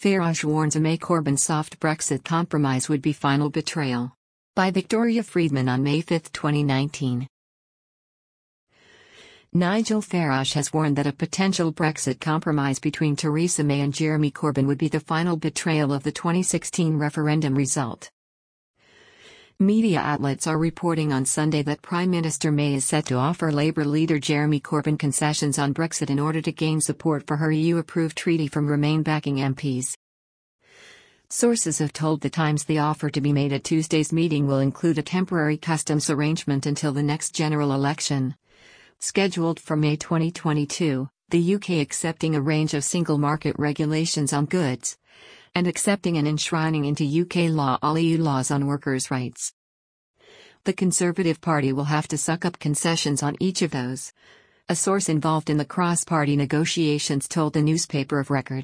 Farage warns a May Corbyn soft Brexit compromise would be final betrayal. By Victoria Friedman on May 5, 2019. Nigel Farage has warned that a potential Brexit compromise between Theresa May and Jeremy Corbyn would be the final betrayal of the 2016 referendum result. Media outlets are reporting on Sunday that Prime Minister May is set to offer Labour leader Jeremy Corbyn concessions on Brexit in order to gain support for her EU-approved treaty from Remain-backing MPs. Sources have told The Times the offer to be made at Tuesday's meeting will include a temporary customs arrangement until the next general election, scheduled for May 2022, the UK accepting a range of single market regulations on goods, and accepting and enshrining into UK law all EU laws on workers' rights. The Conservative Party will have to suck up concessions on each of those, a source involved in the cross-party negotiations told the newspaper of record.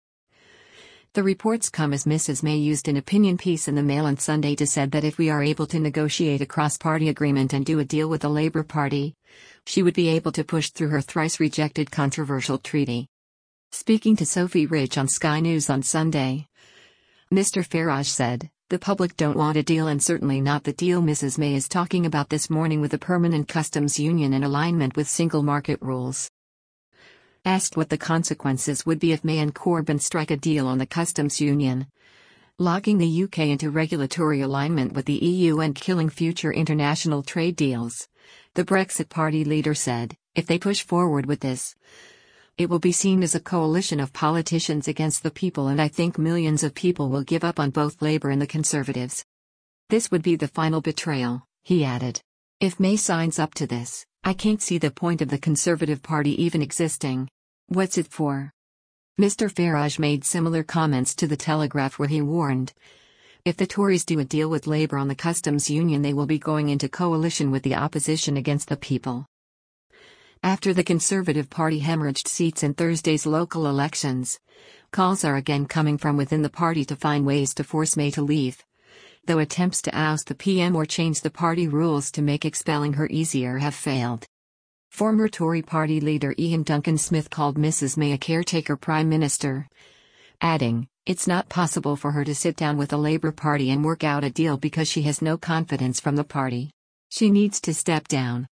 The reports come as Mrs. May used an opinion piece in the Mail on Sunday to said that if we are able to negotiate a cross-party agreement and do a deal with the Labour Party, she would be able to push through her thrice-rejected controversial treaty. Speaking to Sophie Ridge on Sky News on Sunday, Mr. Farage said, "The public don't want a deal and certainly not the deal Mrs. May is talking about this morning with a permanent customs union in alignment with single market rules." Asked what the consequences would be if May and Corbyn strike a deal on the customs union, locking the UK into regulatory alignment with the EU and killing future international trade deals, the Brexit Party leader said, "If they push forward with this, it will be seen as a coalition of politicians against the people, and I think millions of people will give up on both Labour and the Conservatives. This would be the final betrayal," he added. "If May signs up to this, I can't see the point of the Conservative Party even existing. What's it for?" Mr. Farage made similar comments to The Telegraph, where he warned, if the Tories do a deal with Labour on the customs union, they will be going into coalition with the opposition against the people. After the Conservative Party hemorrhaged seats in Thursday's local elections, calls are again coming from within the party to find ways to force May to leave, though attempts to oust the PM or change the party rules to make expelling her easier have failed. Former Tory party leader Ian Duncan Smith called Mrs. May a caretaker Prime Minister, adding, "It's not possible for her to sit down with the Labour Party and work out a deal because she has no confidence from the party. She needs to step down."